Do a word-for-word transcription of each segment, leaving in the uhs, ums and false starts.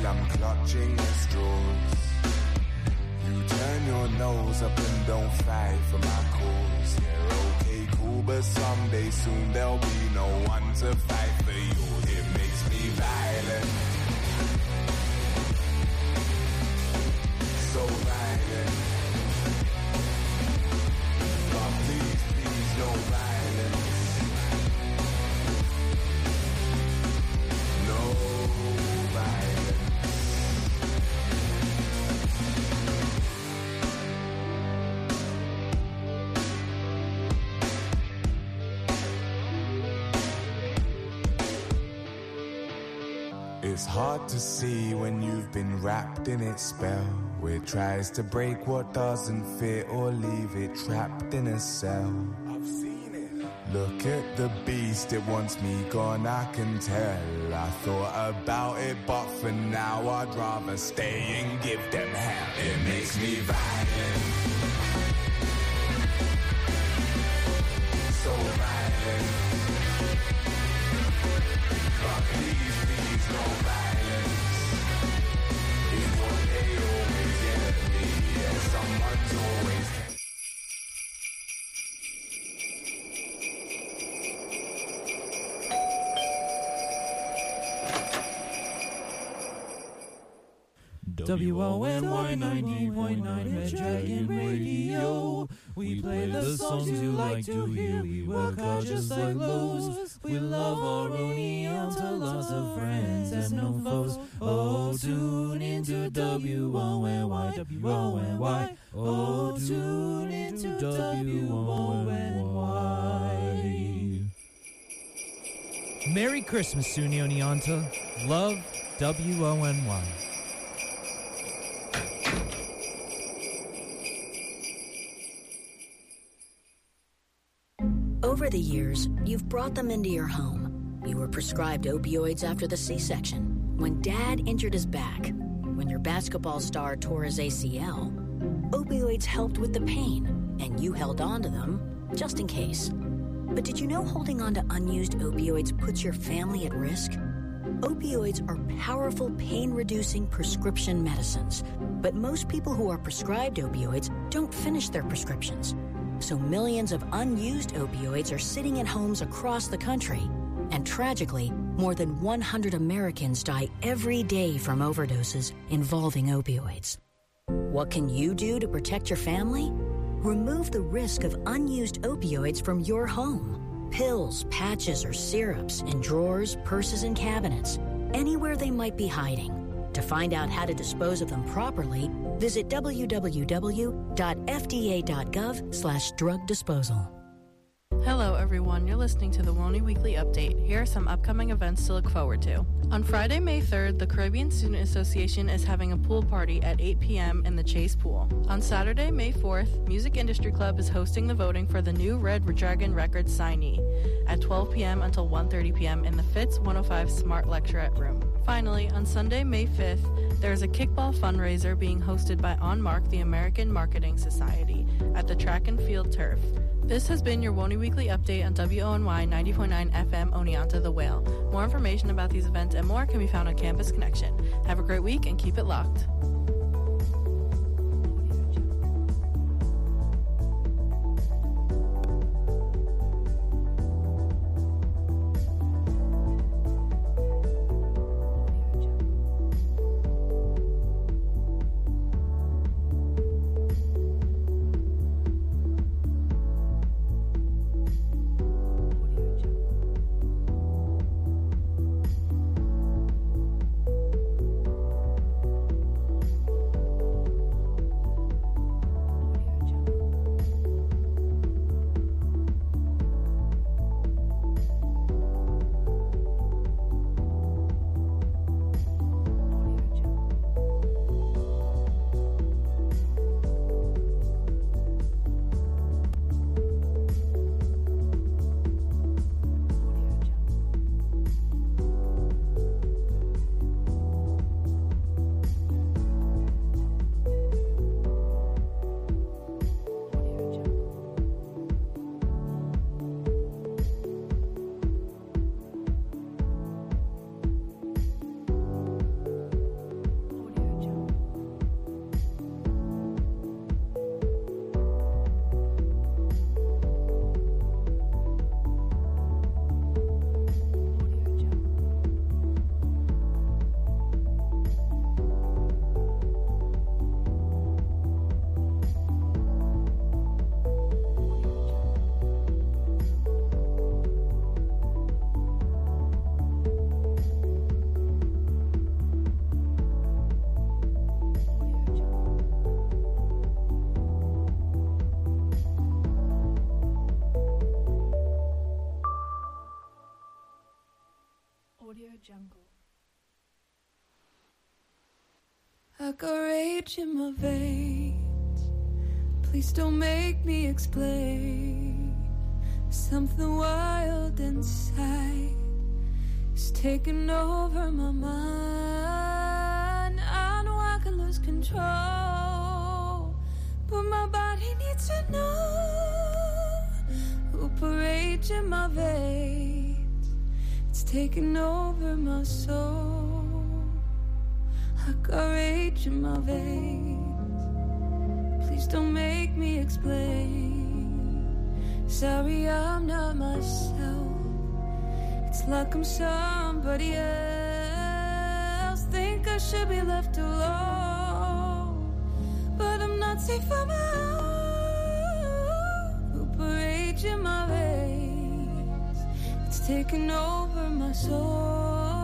I'm clutching at straws. You turn your nose up and don't fight for my cause. Yeah, okay, cool, but someday soon there'll be no one to fight for you. It makes me violent, so violent. But please, please, no violence. No violence. It's hard to see when you've been wrapped in its spell. It tries to break what doesn't fit or leave it trapped in a cell. I've seen it. Look at the beast, it wants me gone, I can tell. I thought about it, but for now I'd rather stay and give them hell. It makes me violent, so violent. But please, please, no violence. It's what they always get at me. Yeah, someone's always. W O N Y ninety point nine Red Dragon Radio. We play the songs you like to hear. We work hard just like Lowe's. We love our Oneonta, lots of friends and no foes. Oh, tune into W O N Y, W O N Y. Oh, tune into W O N Y. Merry Christmas, Suni Oneonta. Love, W O N Y. Over the years, you've brought them into your home. You were prescribed opioids after the C-section, when Dad injured his back, when your basketball star tore his A C L. Opioids helped with the pain, and you held on to them just in case. But did you know holding on to unused opioids puts your family at risk? Opioids are powerful pain-reducing prescription medicines, but most people who are prescribed opioids don't finish their prescriptions. So millions of unused opioids are sitting in homes across the country. And tragically, more than one hundred Americans die every day from overdoses involving opioids. What can you do to protect your family? Remove the risk of unused opioids from your home. Pills, patches, or syrups in drawers, purses, and cabinets, anywhere they might be hiding. To find out how to dispose of them properly, visit w w w dot f d a dot gov slash drug disposal. Hello everyone, you're listening to the Woney Weekly Update. Here are some upcoming events to look forward to. On Friday, May third, the Caribbean Student Association is having a pool party at eight p.m. in the Chase Pool. On Saturday, May fourth, Music Industry Club is hosting the voting for the new Red Dragon Records signee at twelve p.m. until one thirty p.m. in the Fitz one oh five Smart Lecturette Room. Finally, on Sunday, May fifth, there is a kickball fundraiser being hosted by On Mark, the American Marketing Society, at the Track and Field Turf. This has been your Woney Weekly Update on W O N Y ninety point nine F M Oneonta the Whale. More information about these events and more can be found on Campus Connection. Have a great week and keep it locked. I got rage in my veins. Please don't make me explain. Something wild inside is taking over my mind. I know I can lose control, but my body needs to know who put rage in my veins. It's taking over my soul. I got rage in my veins. Please don't make me explain. Sorry, I'm not myself. It's like I'm somebody else. Think I should be left alone, but I'm not safe on my own. Who put rage in my veins? It's taking over my soul.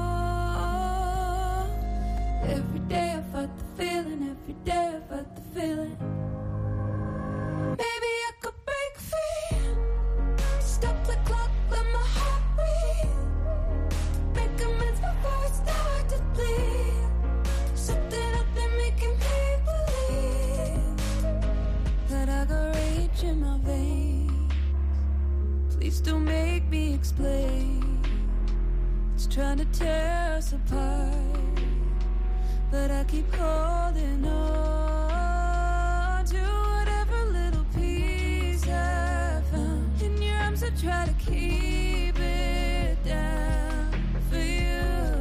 Every day I fight the feeling, every day I fight the feeling. Maybe I could break free. Stop the clock, let my heart breathe. Make amends before I start to bleed. Something out there making me believe that I got rage in my veins. Please don't make me explain. It's trying to tear us apart, but I keep holding on to whatever little piece I found. In your arms I try to keep it down for you.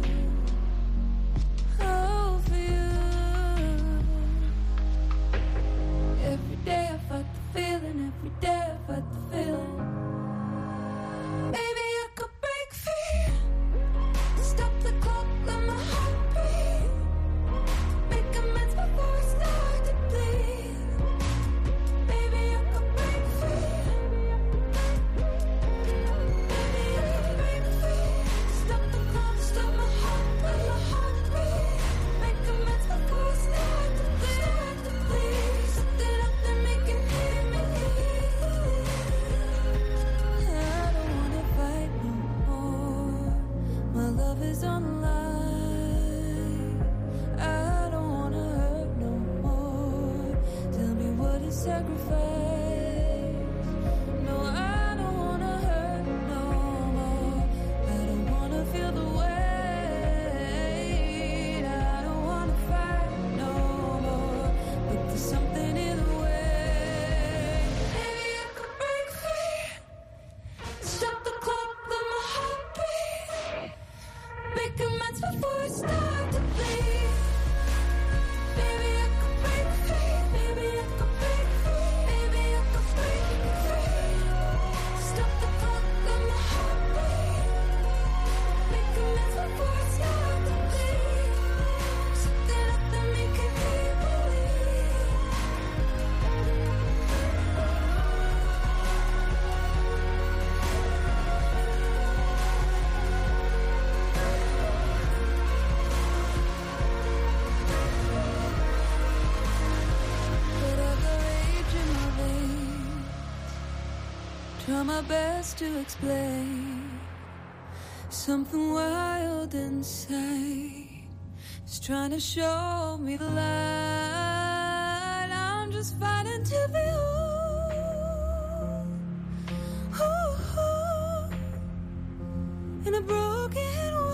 Oh, for you. Every day I fight the feeling, every day I fight the feeling. Maybe I could break free. Stop the clock, let my heart breathe. Make amends before I start to bleed. Maybe I could break free. Maybe I could break free. Stop the clock, stop my heart, let my heart breathe. Make amends before I start to bleed. To bleed. Something up there making me believe. I don't wanna fight no more. My love is on the line. I don't wanna hurt no more. Tell me what is sacrifice? No, I don't wanna hurt no more. I don't wanna feel the weight. I don't wanna fight no more. But there's something in the way. Maybe I could break free. Stop the clock, let my heart beat. Make amends before I start to bleed. Maybe I could break free. Maybe I could break free. Maybe I could break free. Stop the clock, let my heart beat. Make amends before I start to bleed. Something up there making me believe. But I got rage in my veins. Try my best to explain. Something wild inside is trying to show me the light. I'm just fighting to be whole. Ooh, ooh. In a broken world.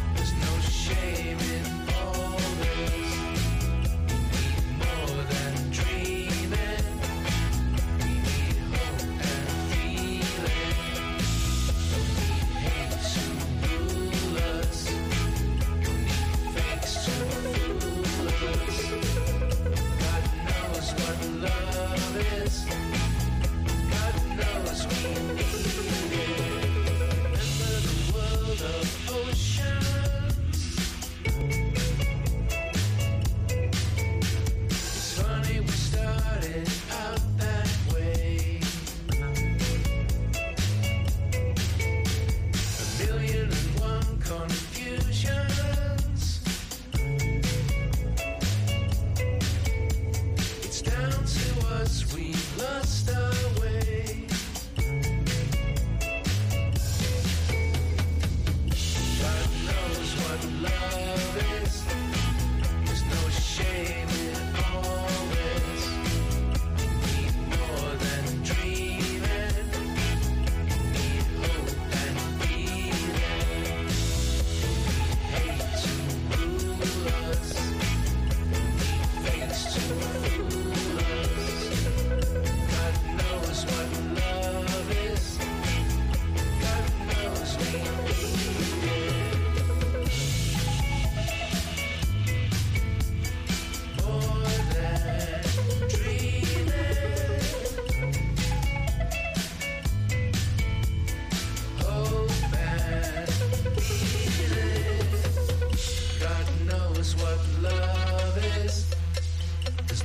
More than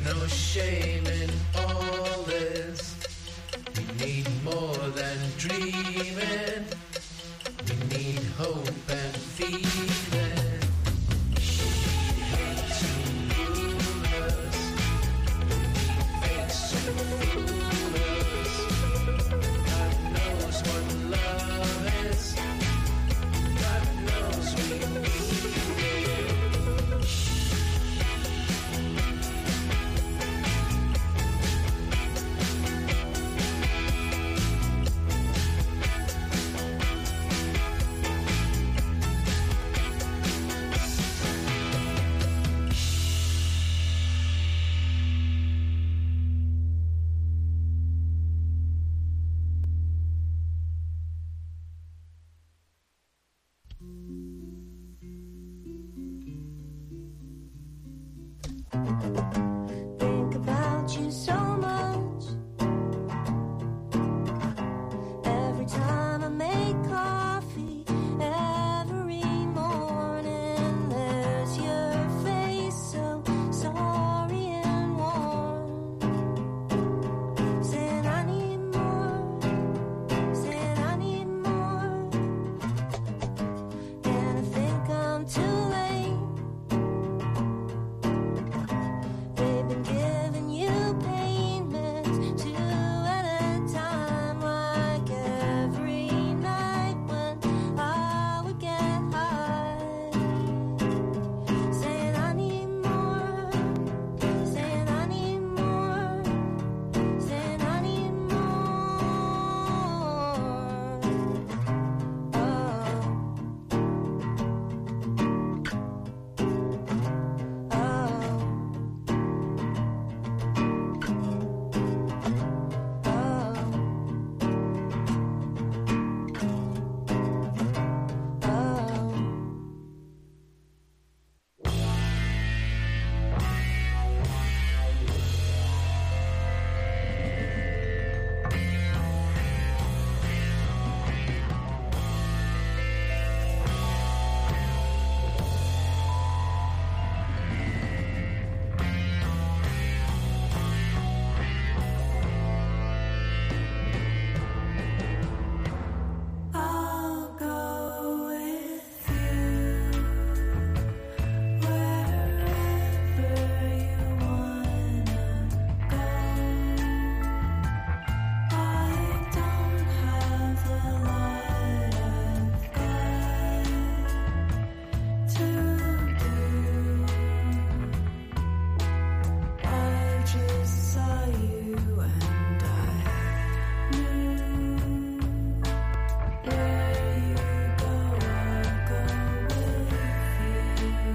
no shame in all this. We need more than dreaming. We need hope and feeling. She hates to rule us. Fakes to fool us. God knows what love is. God knows we need it. Think about you so much. Every time I make coffee, every morning, there's your face, so sorry and warm. Saying I need more, saying I need more. And I think I'm too late. They've been giving you pain meds two at a time, like every night when I would get high. Saying I need more, saying I need more, saying I need more. Oh. I'll go with you wherever you wanna go. I don't have a lot of good to do. I just saw you and I knew. Where you go, I'll go with you.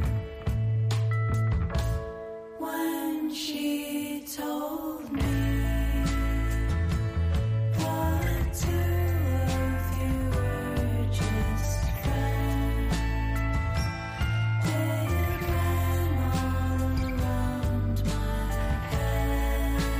When she told me the two of you were just friends, it ran all around my head.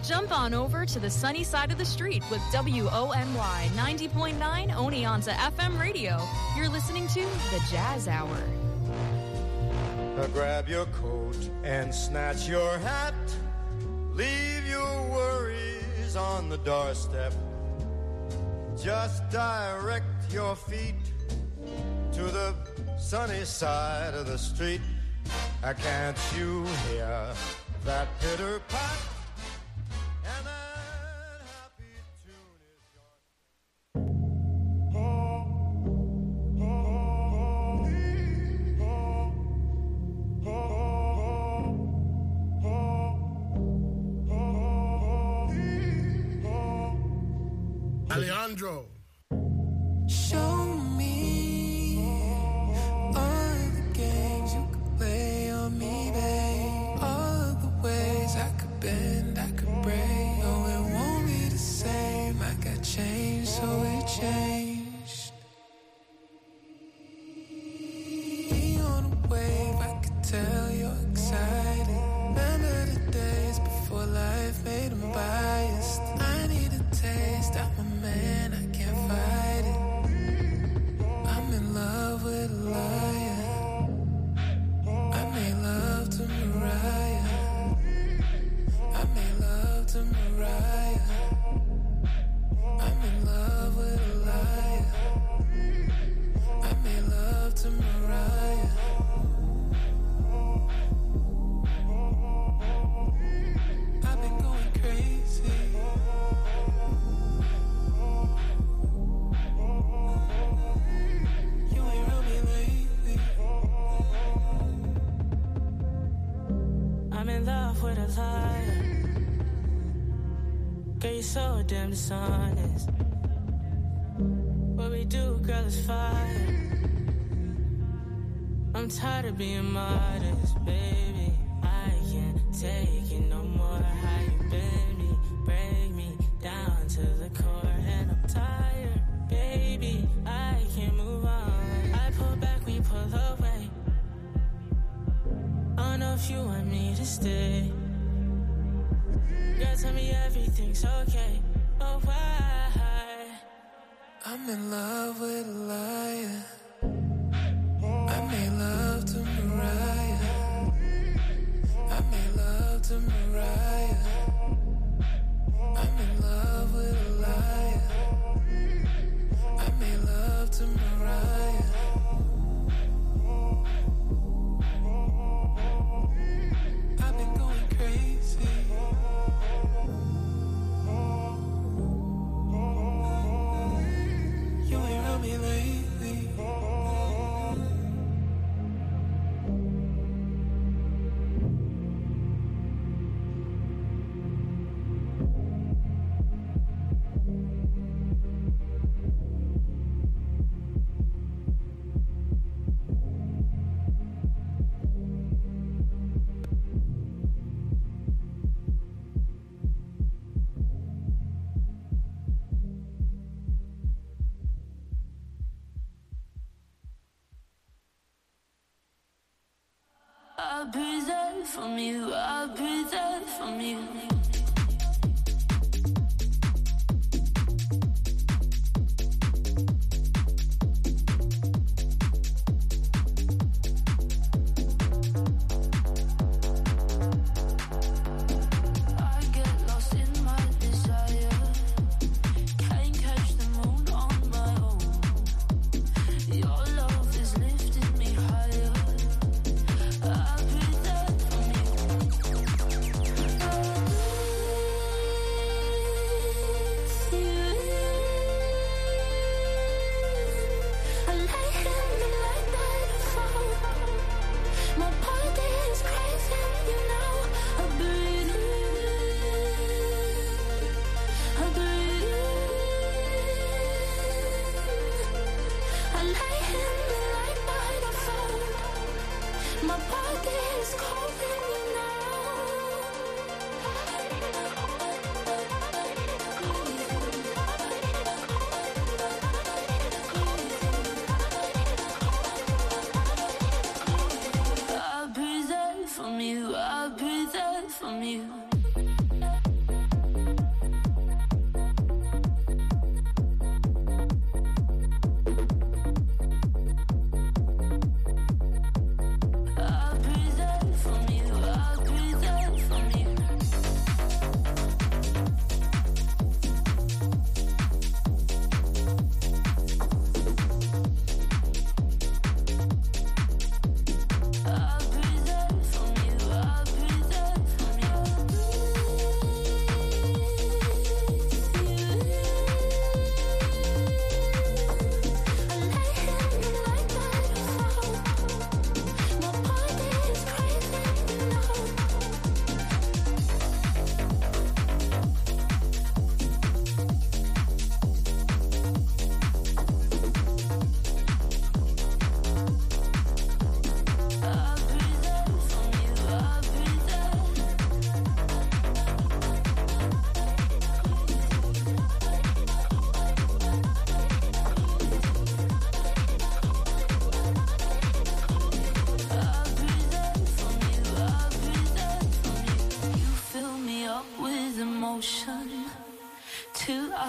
Jump on over to the sunny side of the street with W O N Y ninety point nine Oneonta F M radio. You're listening to The Jazz Hour. Now grab your coat and snatch your hat. Leave your worries on the doorstep. Just direct your feet to the sunny side of the street. Uh, can't you hear that pitter pat? And that happy tune is yours. Alejandro. Show me all the games you could play on me, babe. All the ways I could bend, I could break. Oh, it won't be the same. I got changed, so it changed. Be on a wave, I could tell you're excited. Remember the days before life made them biased. I need a taste, I'm a man, I can't fight it. I'm in love with a liar. I made love to Mariah. I made love to Mariah. I'm in love with a liar. I made love to Mariah. I've been going crazy. You ain't around me lately. I'm in love with a liar. Girl, you're so damn dishonest. What we do, girl, is fire. I'm tired of being modest, baby. I can't take it no more. How you bend me, break me down to the core. And I'm tired, baby. I can't move on. I pull back, we pull away. I don't know if you want me to stay. Girl, tell me everything's okay. Oh, why? I'm in love with a liar. I made love to Mariah. I made love to Mariah. I'm in love with a liar. I made love to Mariah. I've been going crazy. You ain't around me lately. I'll be there from you, I'll be there from you. I'll be there from you.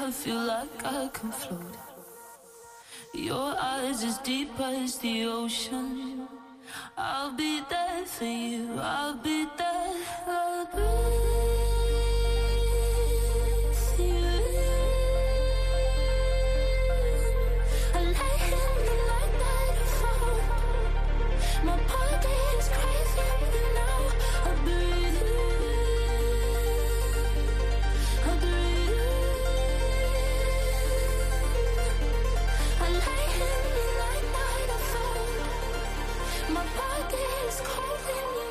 I feel like I can float. Your eyes as deep as the ocean. I'll be there for you, I'll be there. I'll breathe you in. I lay in the light that I found. My body is crazy now. I breathe you in. I breathe you in. I lay in the light that I found. My body is calling you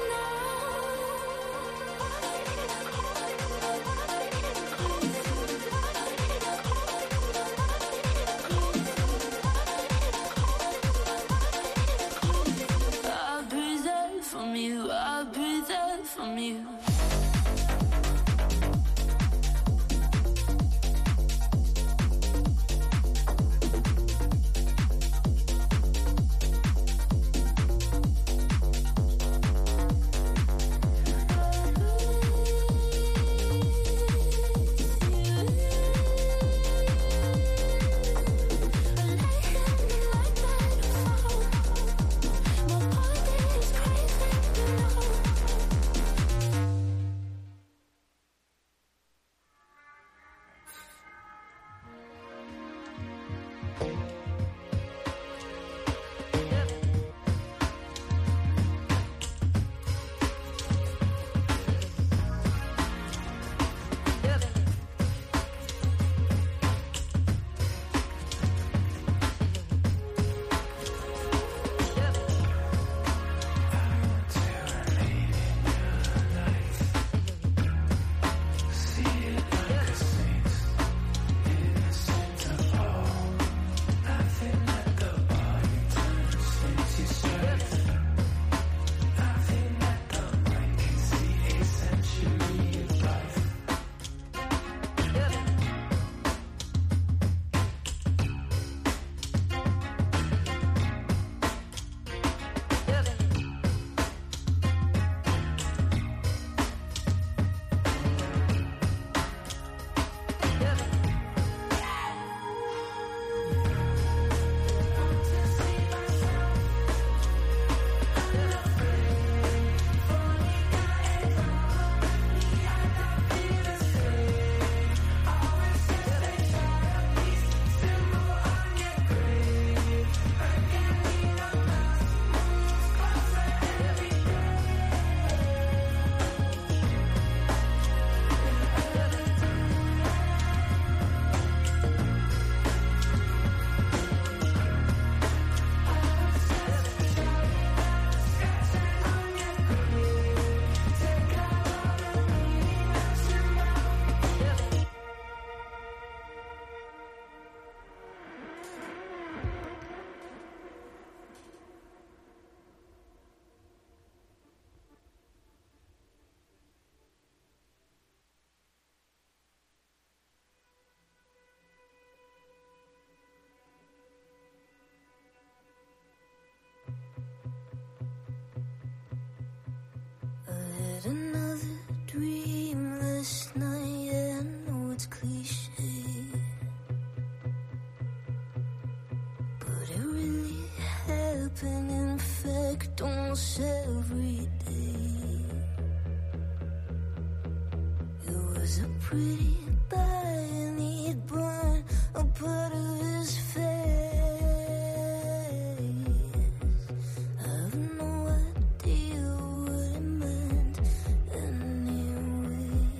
now. I breathe out from you, I breathe out from you. Another dream last night, I know it's cliche, but it really happened, in fact, almost every day. It was a pretty bad and he'd burn a part of his face. I have no idea what it meant anyway.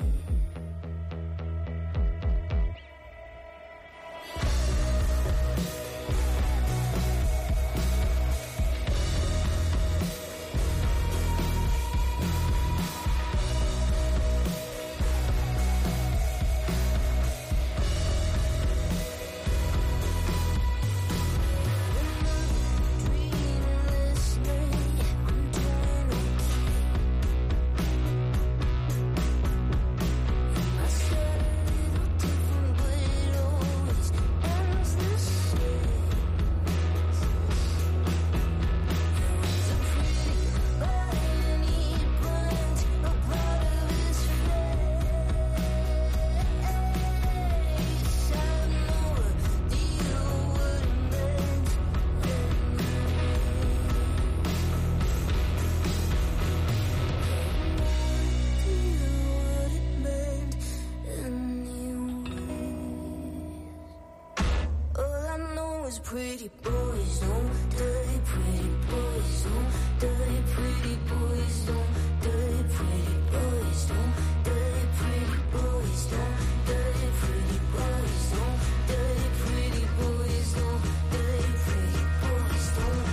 pretty boys don't, dirty pretty boys don't, dirty pretty boys don't, dirty pretty boys don't, dirty pretty boys don't, dirty pretty boys don't, dirty pretty boys don't, dirty pretty boys don't,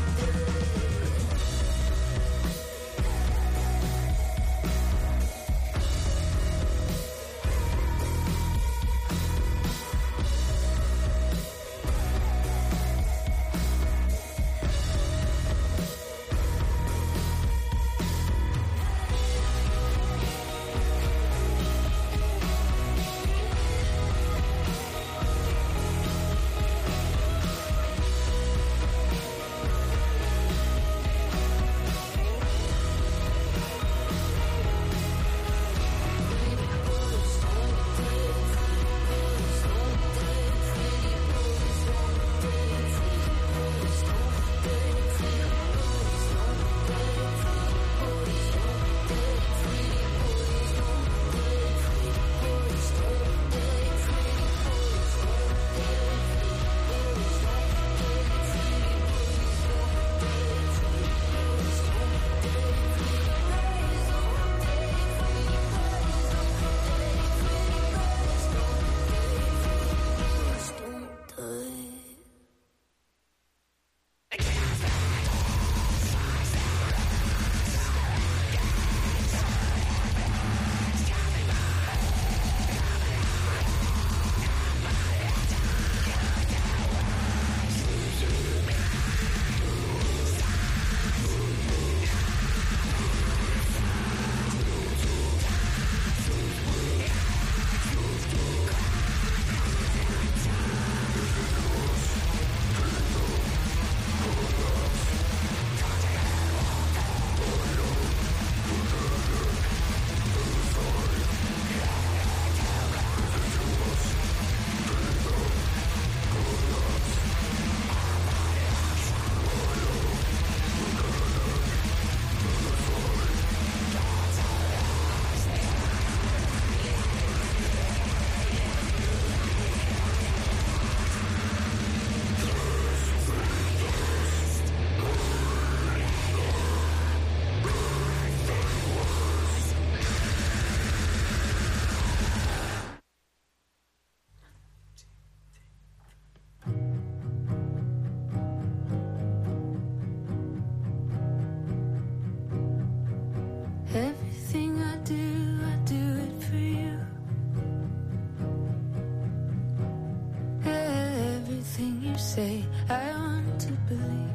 everything I do, I do it for you. Everything you say, I want to believe.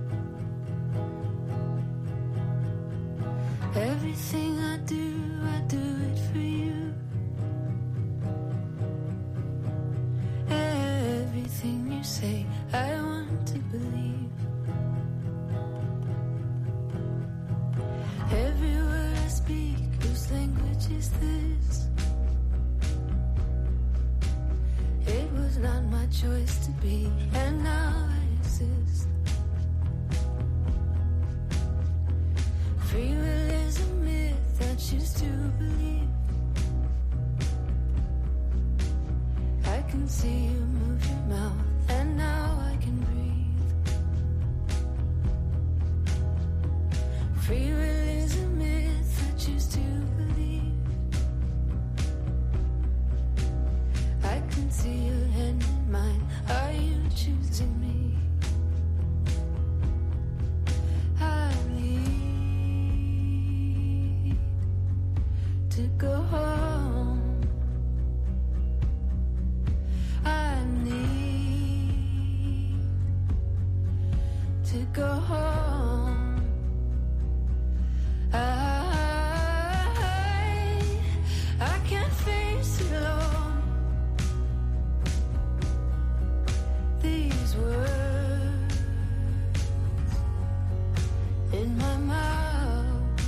Everything I do, I do it for you. Everything you say, I want to believe. Every word I speak, whose language is this? It was not my choice to be, and now I exist. Free will is a myth I choose to believe. I can see you move your mouth, and now I can breathe. Free will is a myth I choose to believe. I can see your hand in mine. Are you choosing me? I need to go home. I need to go home. I, I can't face it alone. These words in my mouth.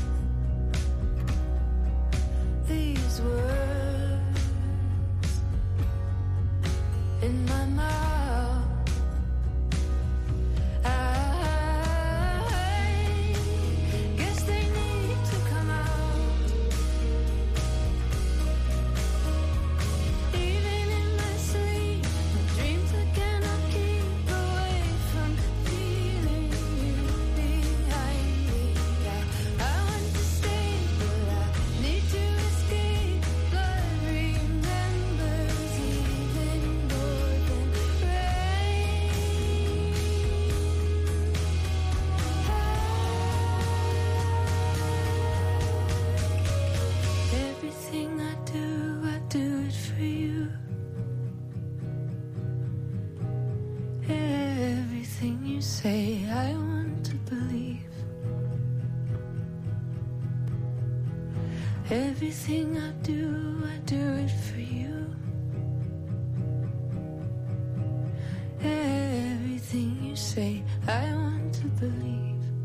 These words in my mouth. I say I want to believe. Everything I do, I do it for you. Everything you say, I want to believe.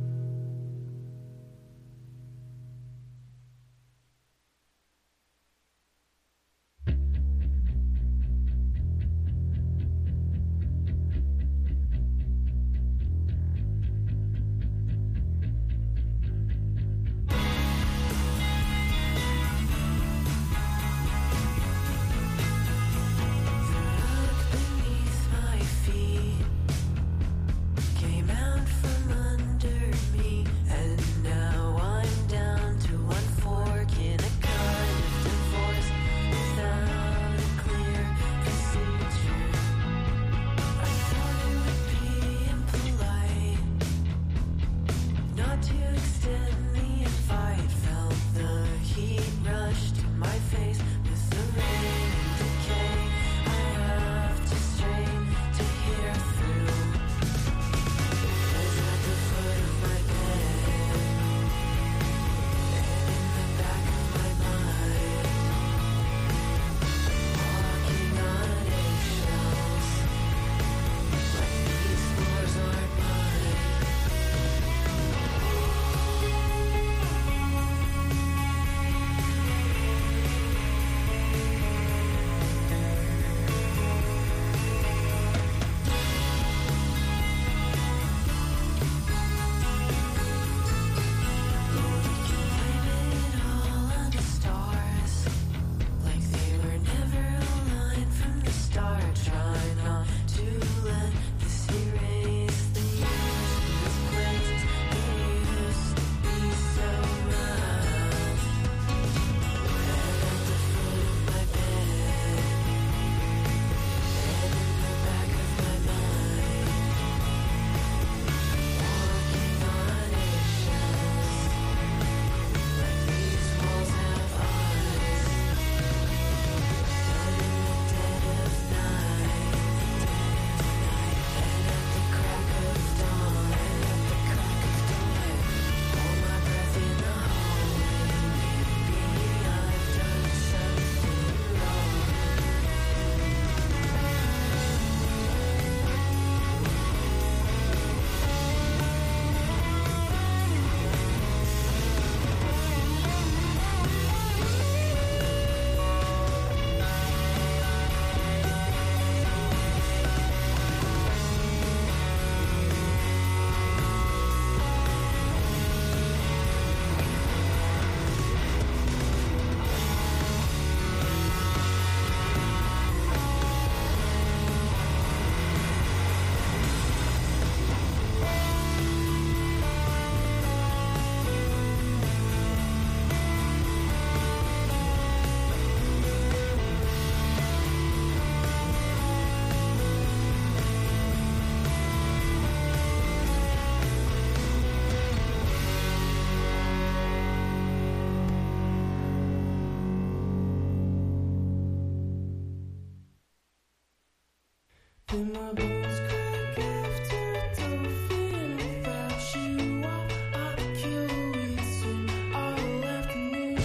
In my bones crack after don't feel without you. I, I kill reason all afternoon.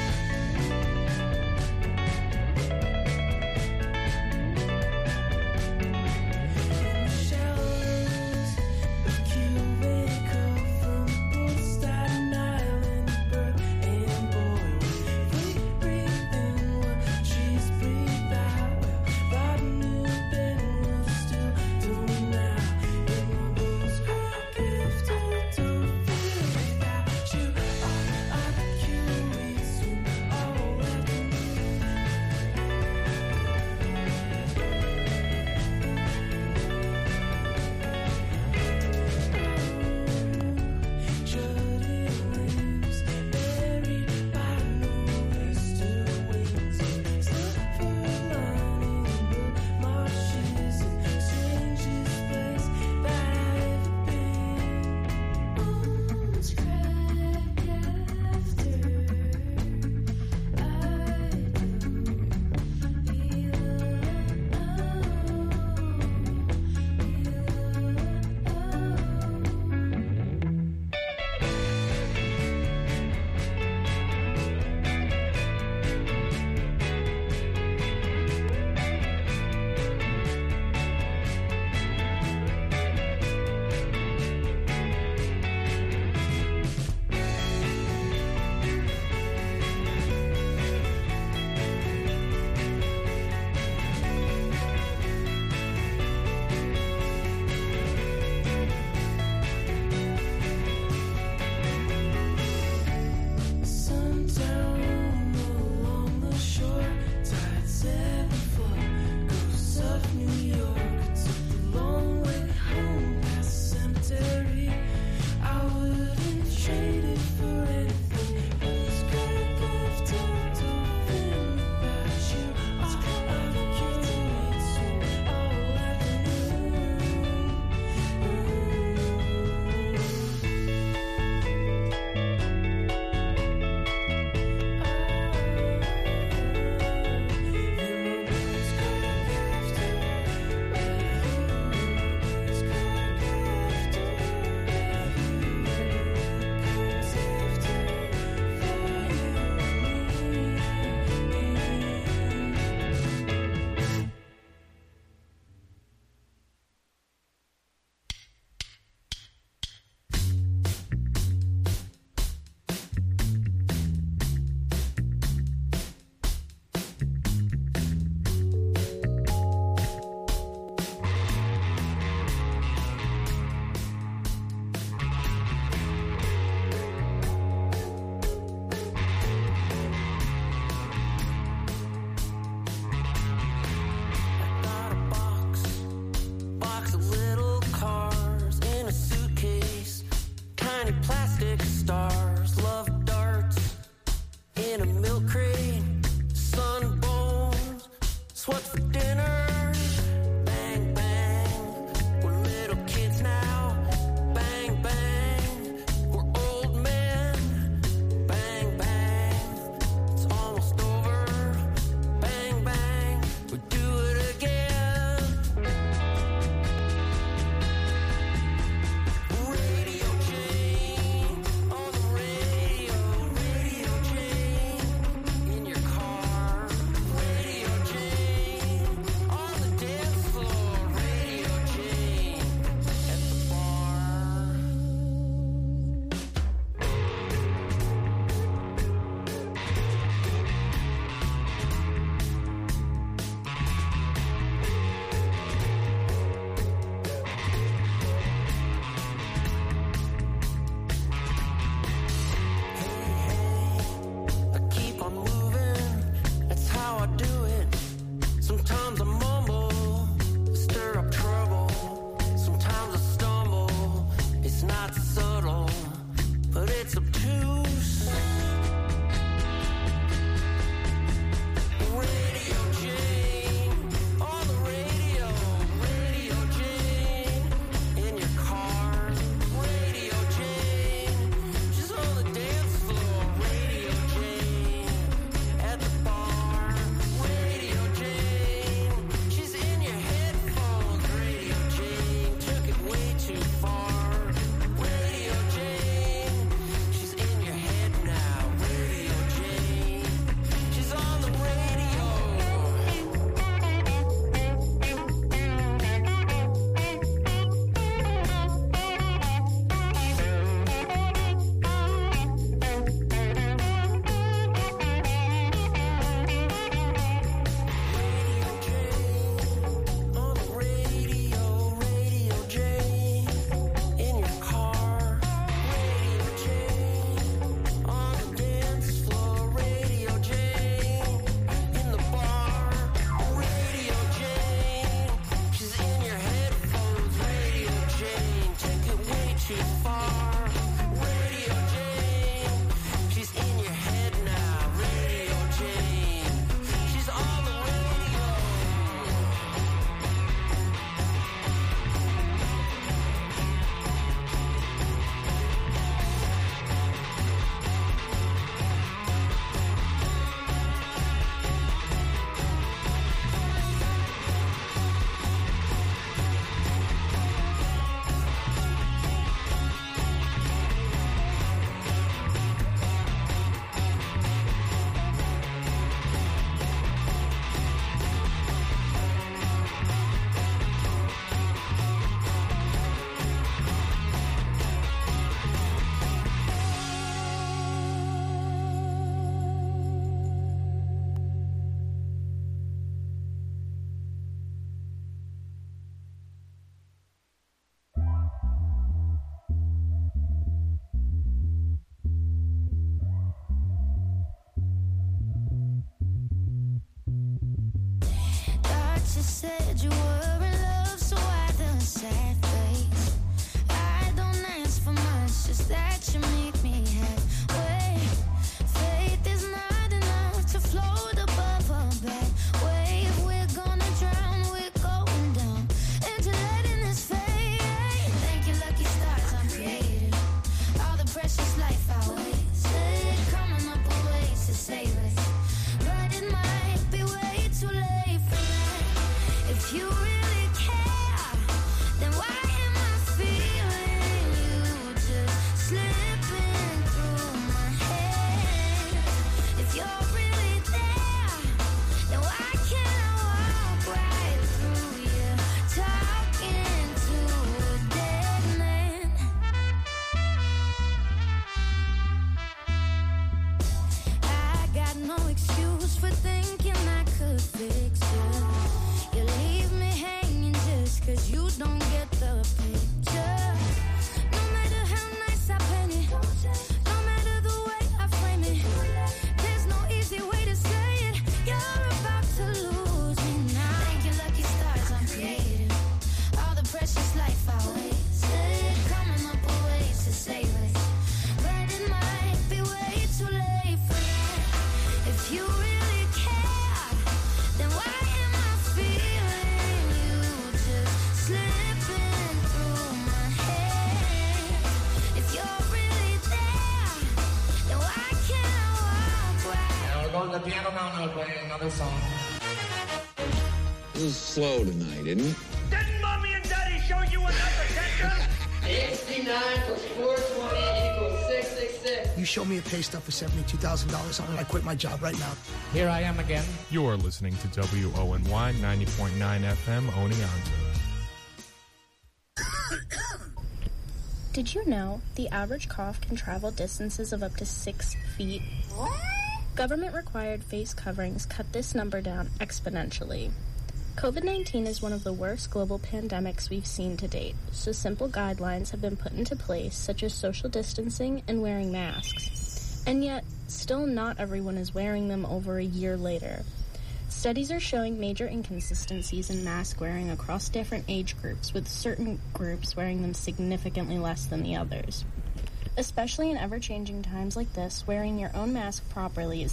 In the shallows, like you wake up from both Staten Island, bird and boy. We breathe in what trees breathe out. Well, bottom new bed. Still tiny plastic stars, love darts in a milk crate, sunbones, sweat for dinner. Bang, bang, we're little kids now. Bang, bang, we're old men. Bang, bang, it's almost over. Bang, bang, we do it again. Radio Jane, on the radio, Radio Jane, in your car. Radio Jane, on the dance floor. Radio Jane, at the bar. I keep on moving, that's how I do it. Sometimes I mumble, stir up trouble. Sometimes I stumble, it's not subtle, but it's obtuse. Radio Jane, on the radio, Radio Jane, in your car. Radio Jane, she's on the dance floor. Radio Jane, at the bar. Radio Jane, she's in your headphones. Radio Jane, took it way too far. Radio Jane, she's in your head now. Radio Jane, she's on the radio. On the radio, Radio Jane, in your car. Radio Jane, on the dance floor. Radio Jane, in the bar. Radio Jane, she's in your headphones. Radio Jane, take it way too far. Radio Jane, she's in your head now. Radio Jane, she's on the radio. Thought you said you were in love, so I done sad face. I don't ask for much, just that you make me halfway. Faith is not enough to float above a bad wave. We're gonna drown, we're going down into letting this fade. Thank you, lucky stars, I'm created. All the precious life I wasted, coming up with ways to save it. But it might be way too late for that. If you going to the piano now and I'll play another song. This is slow tonight, isn't it? Didn't Mommy and Daddy show you enough attention? sixty-nine plus four twenty equals six six six. You show me a pay stub for seventy-two thousand dollars on it, I quit my job right now. Here I am again. You're listening to W O N Y ninety point nine F M Oneonta. Did you know the average cough can travel distances of up to six feet? Government-required face coverings cut this number down exponentially. COVID nineteen is one of the worst global pandemics we've seen to date, so simple guidelines have been put into place, such as social distancing and wearing masks. And yet, still not everyone is wearing them over a year later. Studies are showing major inconsistencies in mask wearing across different age groups, with certain groups wearing them significantly less than the others. Especially in ever-changing times like this, wearing your own mask properly is